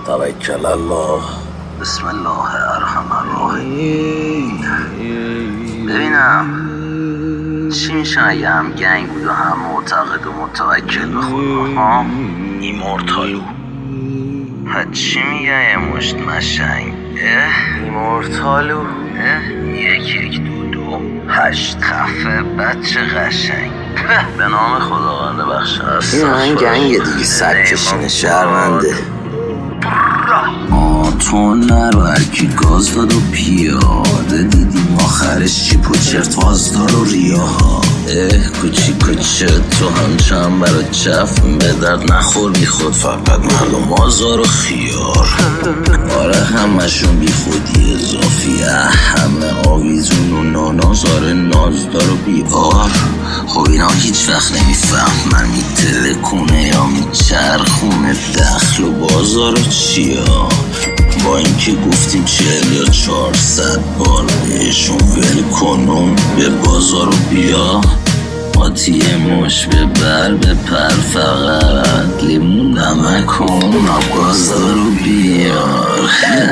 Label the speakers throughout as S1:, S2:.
S1: توکل الله.
S2: بسم الله الرحمن الرحیم. ببینم چی میشه اگه هم گنگ بود و هم معتقد و متوکل به خدا؟
S1: ایمورتالو.
S2: چی میگه یه مشت مشنگ؟
S1: ایمورتالو.
S2: 1 1 2 2 8 خفه بچه قشنگ. به نام خداوند بخشنده.
S1: این همین گنگه دیگه، سگکشینه، شرمنده.
S2: تو نرو هرکی گاز داد و پیاده دیدیم آخرش چیپ و چرت وازدار و ریاها. کوچی کوچه تو همچنان برای چف به درد نخور بی خود، فقط مردم آزار و خیار. آره همشون بی خودی اضافی، همه آویزون و نانازار نازدار و بیار. خب اینا هیچ وقت نمیفهمن میتلکونه یا میچرخونه دخل و بازار و چیا. با اینکه گفتیم 40 یا 400 بار بهشون ول کنون به بازار رو بیا. آتیه مش ببر بپر فقط لیمون نمکون آبگازدار رو بیار.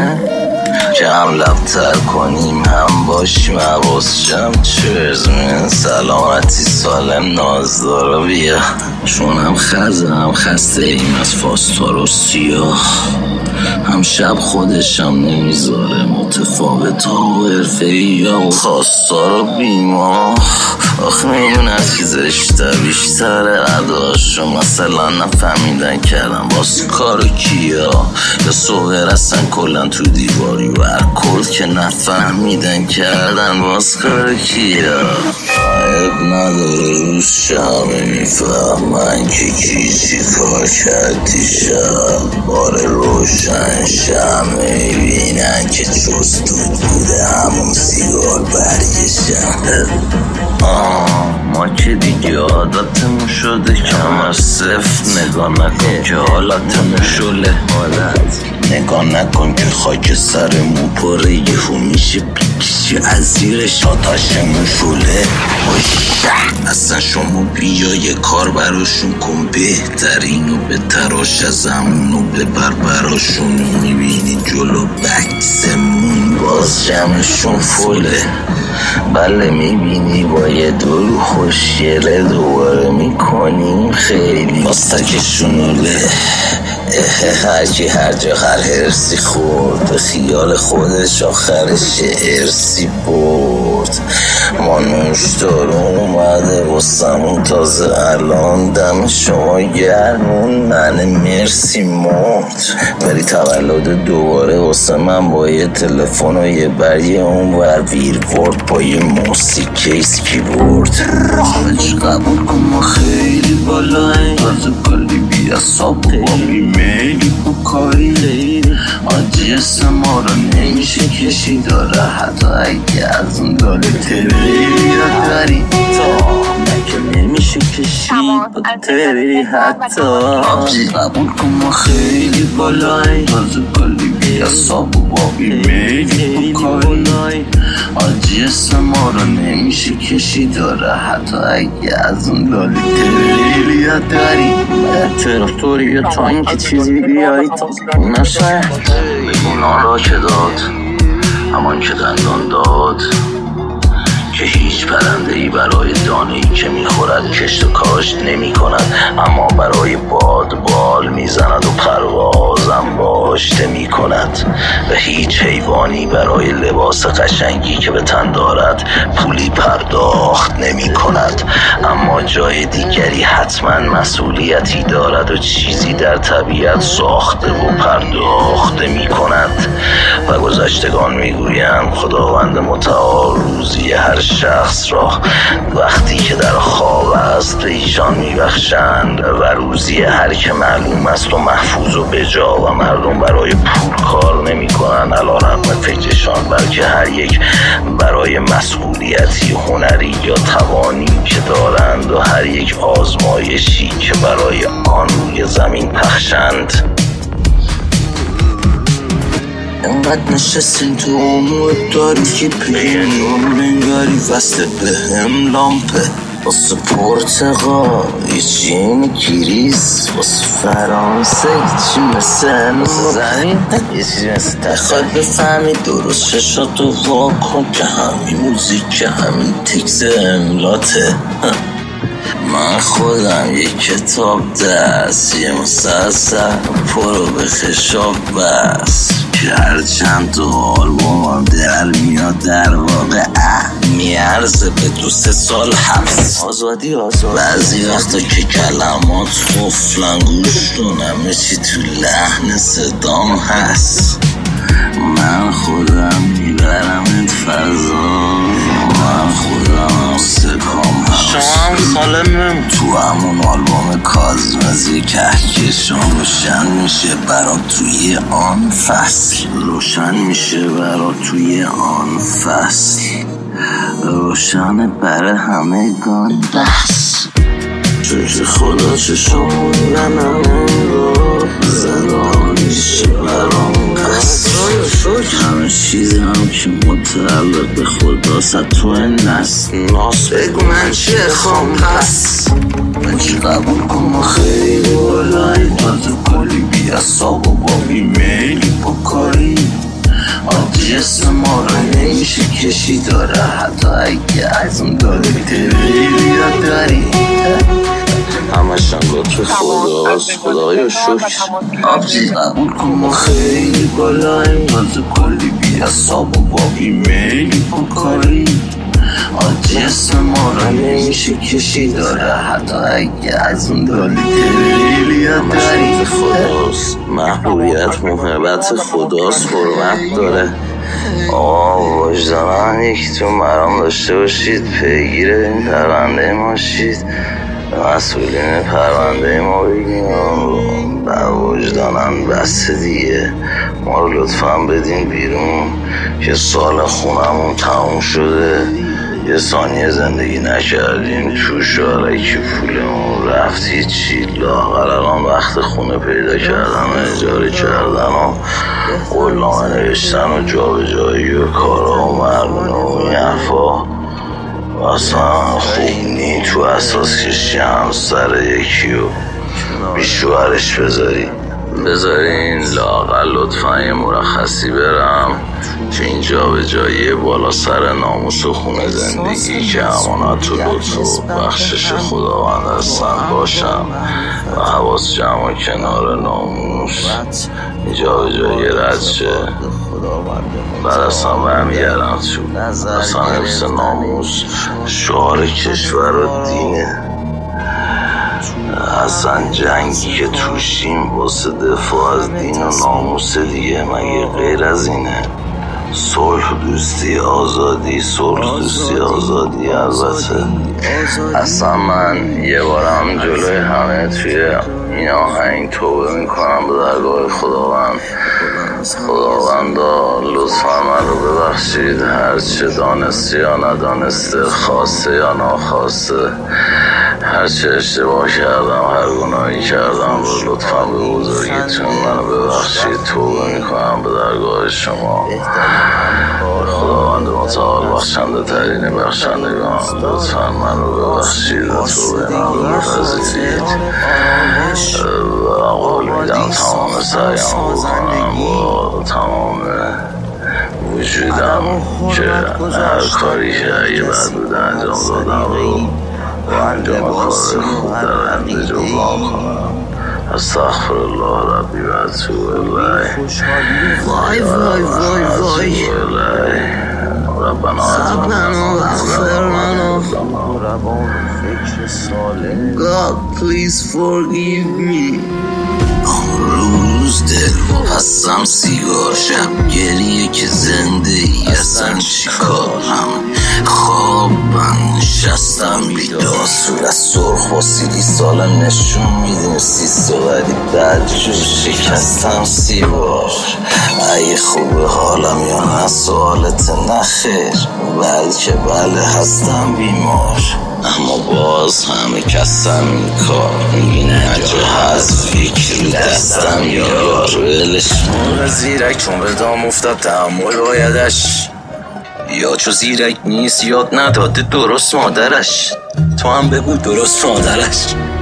S2: که هم لبتر کنیم هم باشیم حواس جمع. چرز من سلامتی سالم نازدار رو بیا. چون هم خزه هم خسته ایم از فاستار و سیاه. هم شب خودشم نمیذاره متفاوت ها و حرفه‌ای ها و خواستار و بیما. آخه میون از کی زشته بیشتر اداشو مثلا نفهمیدن کردن واسه کارو کیا. یا صغیر هستن کلن تو دیواری و کل که نفهمیدن کردن واسه کارو کیا. عیب نداره روش همه میفهمن که کی چی کار کردی شب. بار روشن شمه بینن که جز دود بوده همون سیگار برگشن. ما که دیگه عادتمون شده کمر سفت نگاه نکن که حالتمون شله. نگاه نکن که خاک سرمون پره یهو میشه پیکشی از زیرش آتاشمون شله. اصلا شما بیا یه کار براشون کن بهترین و به تراش از همون و ببر براشون. میبینی جلو بکسمون باز جمعشون فله. بله میبینی با یه دور خوشیره دوباره میکنیم خیلی مستکشونوله. هرکی هر جا هر هرسی خورد به خیال خودش آخرش ارسی برد. ما نوشدارون اومده واسمون تازه الان دم شما گرمون من مرسی مرد. ولی تولد دوباره واسه من با یه تلفن و یه بریه اون ور ویرورد با یه موسیقی کیس کیبورد. حالش قبول کن ما خیلی بالاییم تازه کلی بی اصاب و با بیمیلی بکاری. آجی اسم ما رو نمیشه کشی داره حتی اگه از اون داله تری یا داری تا مگه نمیشه کشی با تری حتی. آجی قبول کن ما خیلی بالاییم تازه کلی بی اصاب و با بیمیلی بکاری. آجی اسم ما رو نمیشه کشی داره حتی اگه از اون داله تری یا داری. طرفداری بیا تا اینکه چیزی بیایی تا نشه. بگونان را که داد همان که دندان داد که هیچ پرنده‌ای برای دانه‌ای که میخورد کشت و کاشت نمی کند، اما برای باد بال میزند و پروازم باشته می کند. و هیچ حیوانی برای لباس قشنگی که به تن دارد پولی پرداخت نمی کند، اما جای دیگری حتما مسئولیتی دارد و چیزی در طبیعت ساخته و پرداخته می کند. و گذشتگان میگویند خداوند متعال روزی هر شخص را وقتی که در خواب است به ایشان میبخشند و روزی هر که معلوم است و محفوظ و بجا و مردم برای پول کار نمی کنند علیرغم فکرشان، بلکه هر یک برای مسئولیتی هنری یا توانی که دارند و هر یک آزمایشی که برای آن روی زمین پخشند. انقدر نشستیم تو امور داری که پیانو نگاری وصله به هم لامپه. واسه پرتقال یه چین گریز، واسه فرانسه یه چی مثل زمین، یه چیزی مثل بخوای بفهمی درست چشاتو واکن که همین موزیک که همین تکس املاته. من خودم یک کتاب دست، یه مسلسل پرو به خشاب بس، که هر چند تو آلبومم در میاد در واقع میارزه به 2-3 سال حبس. آزادی بعضی وقتا که کلمات قفلن گوش کنم مثی تو لحن صدام هست. من خودم میبرم این فضا، من خودم سکام هست. شما هم سالمم تو همون آلبوم کازمزی کهکشان روشن میشه برات توی آن فصل، روشن میشه برات توی آن فصل، روشن برای همگان بس. چون خدا چشمون منم رو زدان میشه برام پس. همه چیزم که متعلق به خداست تو این نست ناس بگو من چه خوام پس. من چی قبول کنم خیلی بالایی تازه کلی بی اصاب و با بیمیلی با کاری. آدی اسم ما رو نمیشه کشی داره، حتی اگه از اون داره تریلی یاد داری. همشن لطف خداست، خدایا شکر. آبجی قبول کن ما خیلی بالاییم تازه کلی بی اصاب و با بیمیلی با کاری. آدی اسم ما رو نمیشه کشی داره، حتی اگه از اون داری تریلی یاد داری. خداست، محبوبیت محبت خداست، حرمت داره. وجدانم یکیتون برام داشته باشید، پیگیر این پرونده ما شید، مسئولین پرونده ما بگیم بر وجدانم بسته دیگه. ما رو لطفا بدین بیرون که سال خونمون تموم شده، یه ثانیه زندگی نکردیم توش، که پولمون رفت چی لاغر. الان وقت خونه پیدا کردن، اجاره کردن و قولنامه نوشتن و جابجایی و کارا و مردونه و این حرفا اصلا خوب نی. تو اساس کشی همسر یکی و بیشوهرش بذارین لااقل لطفا یه مرخصی برم که اینجا به جایی بالا سر ناموس و خونه زندگی که امانت و لطف و بخشش خداوند هستن باشم و حواس جمع و کنار ناموس اینجا به جایی رد شه. بعد اصلا برمیگردم تو اصلا حفظ ناموس شعار کشور و دینه. اصلا جنگی که توشیم واسه دفاع از دین و ناموس دیگه مگه غیر از اینه؟ صلح دوستی آزادی، صلح دوستی آزادی. البته اصلا من یه بارم جلوی همه توی این آهنگ توبه میکنم به درگاه خداوندا لطفا من رو ببخشید، هرچه دانسته یا ندانسته، خواسته یا ناخواسته، هرچه اشتباه کردم، هر گناهی کردم رو لطفا به بزرگیتون منو ببخشید. توبه میکنم به درگاه شما، خداوند متعال بخشنده ترین بخشندگان، لطفا من رو ببخشید و توبه من رو بپذیرید و قول میدم تمام سعیم بکنم با تمام وجودم که هر کاری که اگه بد بوده انجام دادم رو و انجام کار خوب در انده جبران کنم. استغفر الله ربی و اتوب الیه. وای ربنا اغفر لنا. God please forgive me. روز دل هستم سیگار، شب گریه که زندگی اصلا چیکارم، خوابم نشستم بیدار، صورت سرخ با سیلی سالم نشون میدیم سیسته ولی بدجور شکستم 30 بار. اگه خوبه حالم یا نه سوالت نخیر، بلکه بله هستم بیمار، اما باز همه کسم این کار میبینه جا هست فکر دستم یار. ولش زیرک چون به دام افتاد تحمل بایدش، یا چو زیرک نیست یاد نداده درست مادرش. تو هم بگو درست مادرش.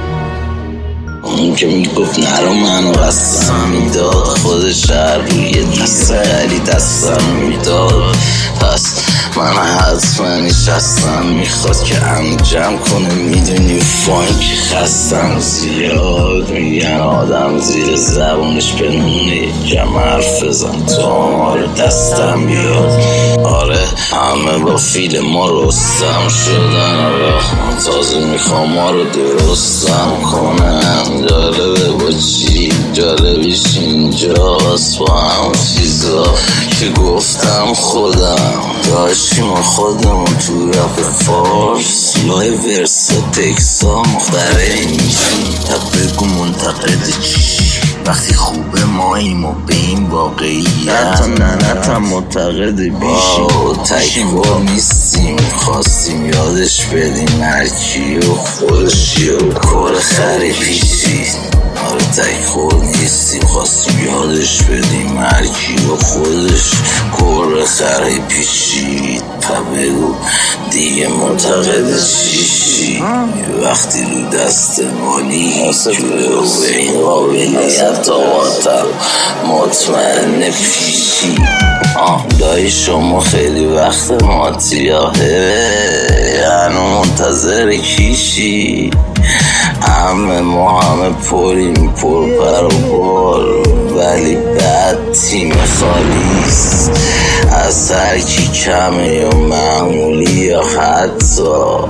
S2: اون که میگفت نرو منو قسم میداد، خودش هر روی دست غری دستم میداد. پس من حتما نشستم، میخواد که هم جمع کنه. میدونی فانک خستم زیاد، میگن آدم زیر زبونش پنونه. جمع حرف بزن تا ما رو دستم بیاد. آره همه با فیل ما رستم شدن. آره تازه میخوام ما رو درستم کنم. جالبه با چی جالبیش اینجاست، با هم چیزا که گفتم خودم داشتیم خودمون تو رپ فارس. لای ورسا تکسا مختره میشیم. تا بگو منتقد چیشی وقتی خوبه ماییم و به این واقعیت حتی ننتم معتقد بیشیم. تکبار نیستیم خواستیم یادش بدیم هرکی و خودشی و کار خری پیشی. آره تکبار نیستیم خواستیم یادش بدیم هرکی و خودش کار خری پیشید. پا بگو دیگه معتقد چیشی وقتی رو دست مالی جوه و به این قابلیت آقاتم مطمئن پیشی. دایی شما خیلی وقت ماتیاهه هنو منتظر کیشی. همه ما همه پریم پر پر و بار، ولی بعد تیم خالیست. از هر کی کمه یا معمولی یا حتی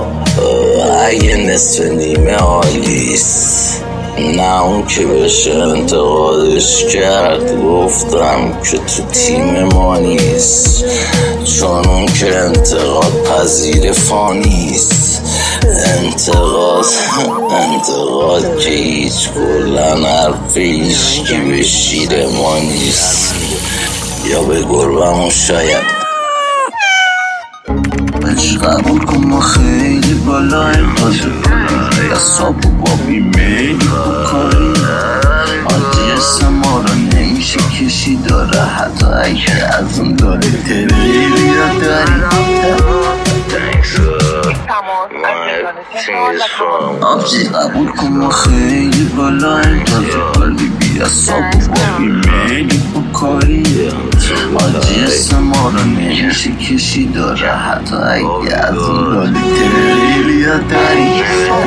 S2: اگه نصف نیمه عالیست. نه اون که بشه انتقادش کرد گفتم که تو تیم ما نیست، چون اون که انتقاد پذیر فانیست. انتقاد که هیچ کلن حرف هیچکی به شیر ما نیست، یا به گربمون شاید. بهش قبول کن ما خیلی بالاییم، یا صاحب و بابی میلی بکاری. آدیس ما رو نمیشه کشی داره حتی اگه از اون داره تبریلی را داری. آبجی قبول کن ما خیلی بالاییم، حالی بیا صاحب و بابی میلی بکاری. آدیس ما رو نمیشه کشی داره حتی اگه از اون داره تبریلی را داری.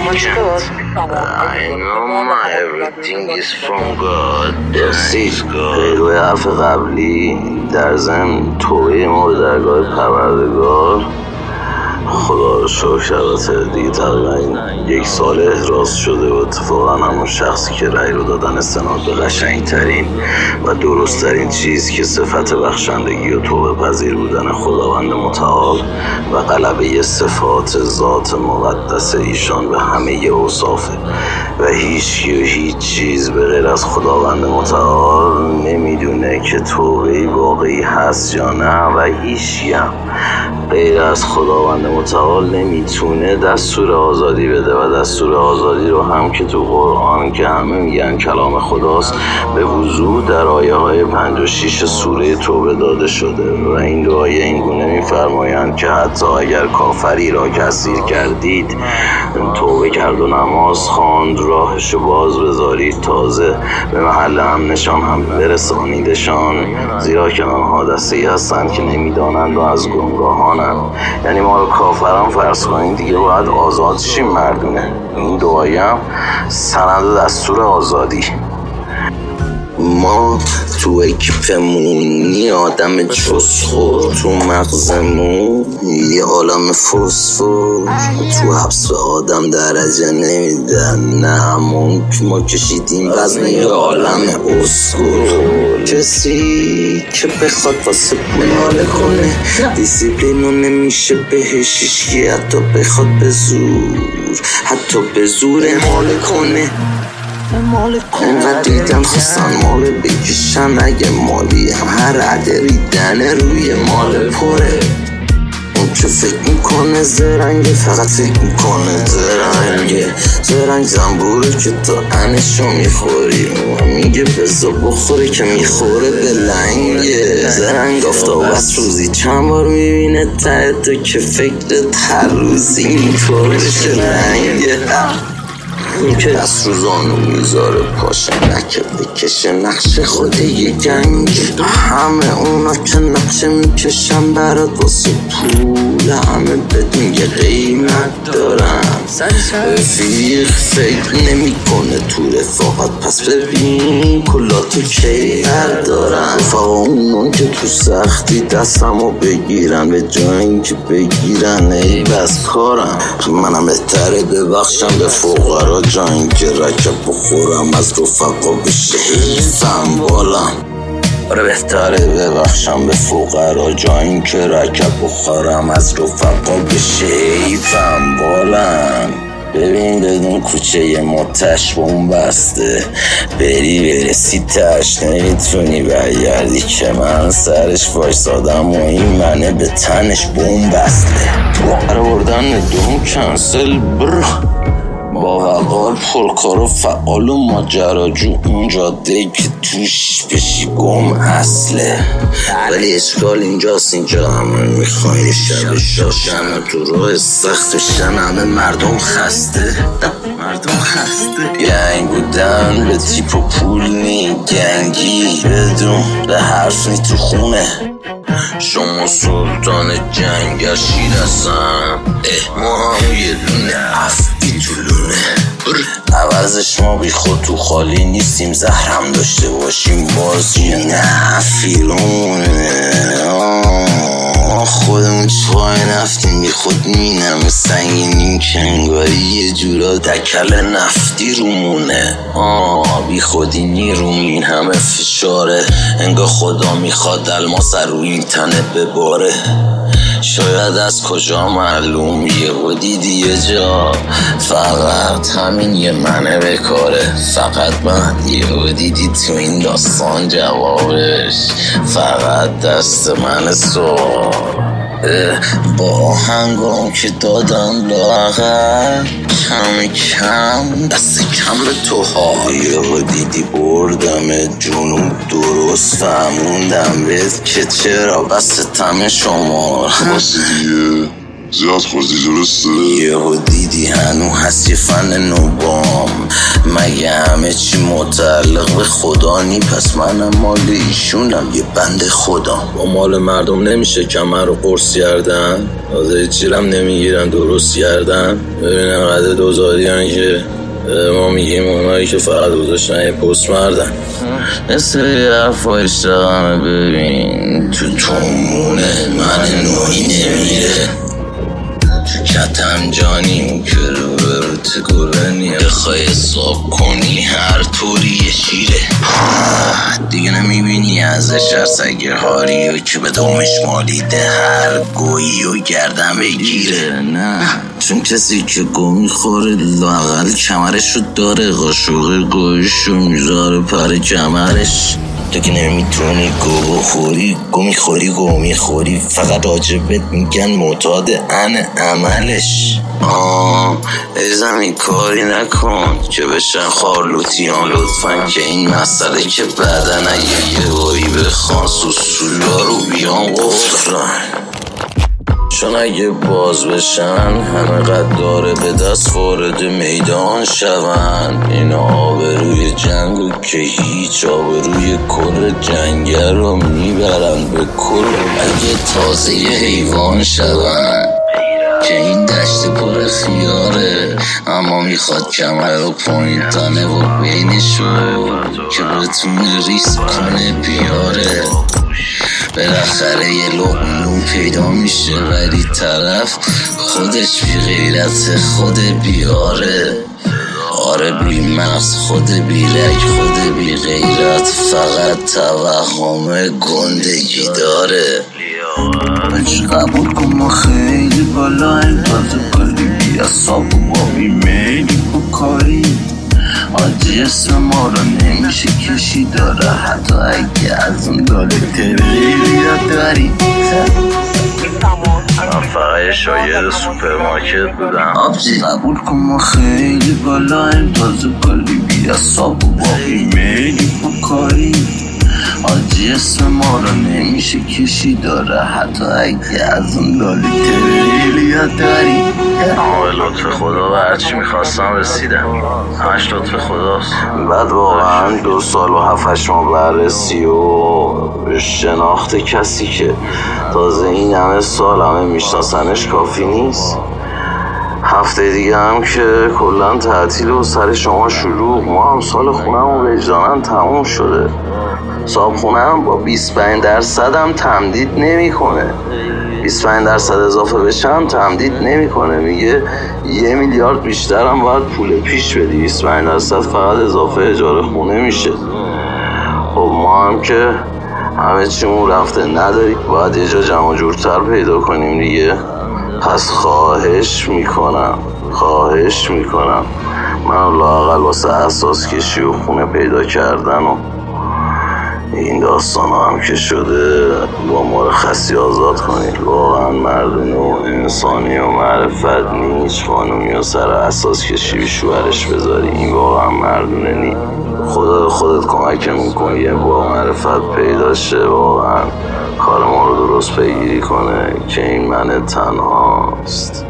S2: I know my everything is from God. غیروی حرف قبلی در ضمن توبه ما به درگاه پروردگار. خدا رو شکر البته دیگه تقریبا یک سال احراز شده و اتفاقا همون شخصی که رأی رو دادن استناد به قشنگترین و درستترین چیز که صفت بخشندگی و توبه پذیر بودن خداوند متعال و غلبه صفات ذات مقدس ایشان به همه اوصافه و هیچ چیز به غیر از خداوند متعال نمیدونه که توبه واقعی هست یا نه، و هیچی هم غیر از خداوند متعال نمیتونه دستور آزادی بده و دستور آزادی رو هم که تو قرآن که همه میگن کلام خداست به وضوح در آیه های 5 و 6 سوره توبه داده شده و این دو آیه اینگونه میفرمایند که حتی اگر کافری را که اسیر کردید توبه کرد و نماز خواند راهشو باز بذارید تازه به محل امنشان هم برسانیدشان، زیرا که آنها دسته‌ای هستند که نمیدانند و از گمراهانند. یعنی ما رو کافران فرض کنید دیگه باید آزاد شیم مردونه. این دو آیه هم سند دستور آزادی. ما تو اکیپمونی آدم جزخور، تو مغزمون یه عالم فسفور. تو حبس به آدم درجه نمیدن، نه همون که ما کشیدیم وزن یه عالم اسکور. کسی که بخواد واسه پناله کنه دیسیپلینو نمیشه بهش هیچکی، حتی بخواد به زور ماله کنه. انقدر دیدم خواستن مال بکشن اگه مالی هم هر عده ریدن روی مال پره. اون که فکر میکنه زرنگه، فقط فکر میکنه زرنگ زنبوره که تا انشو میخوری. میگه بزا بخوره که میخوره به لنگه. زرنگ آفتاب از روزی چند بار میبینه ته تو که فکرت هر روزی اینطور بشه رنگه. اون که از روزانو میذاره پاشه نکه بکشه نقش خود یه گنگه. همه اونا که نقشه میکشن برات واسه پول، همه بدون یه قیمت دارن. رفیق فکر نمی کنه تو رفاقت، پس ببین کلا تو کی دارن. رفاقا اونان که تو سختی دستمو بگیرن، به جای اینکه بگیرن ای بس کارن. منم بهتره ببخشم به فقرا جا اینکه رکب بخورم از رفقا بشه حیفم بالم. آره بهتره ببخشم به فقرا جا اینکه رکب بخورم از رفقا بشه حیفم بالم. ببین بدون کوچه متش بوم بسته، بری برسی تش نمیتونی برگردی که من سرش وایسادم و این منه به تنش بوم بسته. قرار بردن دوم کنسل بر با وقال پرکار و فعال و ماجراجو، اون جاده که توش بشی گم اصله. ولی اشکال اینجاست، اینجا همه میخواین شب شاشن تو راه سخت شن. همه مردم خسته گنگ بودن به تیپ و پول نی، گنگی بدون به حرف نی تو خونه. شما سلطان جنگ شیرستم، ما هم یه دونه افتی تو لونه. عوضش ما بی خود تو خالی نیستیم، زهرم داشته باشیم باز یه نفیرونه. خودمون چای نفتیم بی خود مینم سنگینیم که انگاری یه جورا دکل نفتی رومونه. بی خودی نیروم این همه فشاره، انگار خدا میخواد الماس رو این تنه بباره. شاید از کجا معلوم یه دیدی یه جا، فقط همین یه منه بکاره. فقط من یه دیدی تو این داستان جوابش فقط دست من سوال. با آهنگام که دادم لاغر کم دست کم به تو ها. یه دیدی بردم جنوب درست فهموندم بهت که چرا بستم شما
S3: باستی دیگه زیاد خوردی درسته.
S2: یه دیدی هنو هست یه فن نوبام، مگه همه چی متعلق به خدا نی؟ پس منم مال ایشونم یه بند خدا. با مال مردم نمیشه کمر رو قرص کردن، آزه چیرم نمیگیرن درست کردن. ببینم قده دوزاریان که ما میگیم اونایی که فقط گذاشتن یه پست مردن. مثل حرف اشتغمه ببین تو تومونه من نوعی نمیره. کتم جانیم که رو برو گلنی، بخوای حساب کنی هر طوری یه شیره. دیگه نمیبینی ازش سگه هاری و که به دومش مالیده هر گویی و گردن بگیره. نه چون کسی که گو میخوره لااقل کمرش رو داره، قاشق گویشو میذاره پر کمرش. تو که نمیتونی گو بخوری، گو میخوری فقط راجبت میگن معتاد عملش. ای زمین کاری نکن که بشن خارلوتیان لطفا، که این مسئله که بعدن اگه یه بایی بخوان سوسولا رو بیان قفرن. چون اگه باز بشن همه قد داره به دست وارد میدان شون. این آبروی جنگو که هیچ آبروی کل جنگه رو میبرن به کل. اگه تازه حیوان شون که این دشت پر خیاره، اما میخواد کمر و پایین تنه و بینشو که بتونه ریسک کنه بیاره. بالاخره یه لقمه پیدا میشه ولی طرف خودش بی غیرت خود بیاره. آره بی مغز خود بی رگ خود بی غیرت، فقط توهم گندگی داره. بچه قبول کن ما خیلی بالا این بازو کاری بی اصاب و با بیمیلی بکاری. آجی اسم ما رو نمیشه کشی داره، حتی اگه از اون داره تریلی داری.
S1: من فقط شاگرد سوپرمارکت بودم.
S2: آبجی قبول کن ما خیلی بالاییم، تازه کلی بی حساب و با ایمیلی با کاری. آجی اسم ما رو نمیشه کشی داره، حتی اگه از اون لالی تریلیا داری.
S1: اما لطف خدا و هرچی میخواستم رسیدم، همش لطف خداست.
S2: بعد واقعا 2 سال و 7-8 ماه بررسی و شناخت کسی که تازه این همه سال همه میشناسنش کافی نیست. هفته دیگه هم که کلن تعطیل و سر شما شروع. ما هم سال خونم وجدانن تموم شده. صاحب خونم با 25% هم تمدید نمی کنه. 25% اضافه بشم تمدید نمی کنه. میگه 1 میلیارد بیشتر هم باید پول پیش بدی، 25% فقط اضافه اجاره خونه میشه. خب ما هم که همه چیمون رفته نداری، باید یه جا جمع جورتر پیدا کنیم دیگه. پس خواهش میکنم من لااقل واسه اساس کشی و خونه پیدا کردن و این داستان هم که شده با مرخصی آزاد کنید. واقعا مردونه و انسانی و معرفت نیست خانومی و سر اساس کشی به شوهرش بذاری. این واقعا مردونه نیست. خدا خودت کمکمون کن یه با معرفت پیدا شه، واقعا کار ما رو درست پیگیری کنه که این من تنهاست،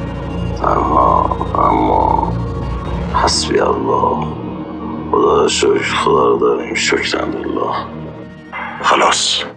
S2: اما حسبی الله، خدا شکر، خدا رو داریم، شکرالله.
S3: خلاص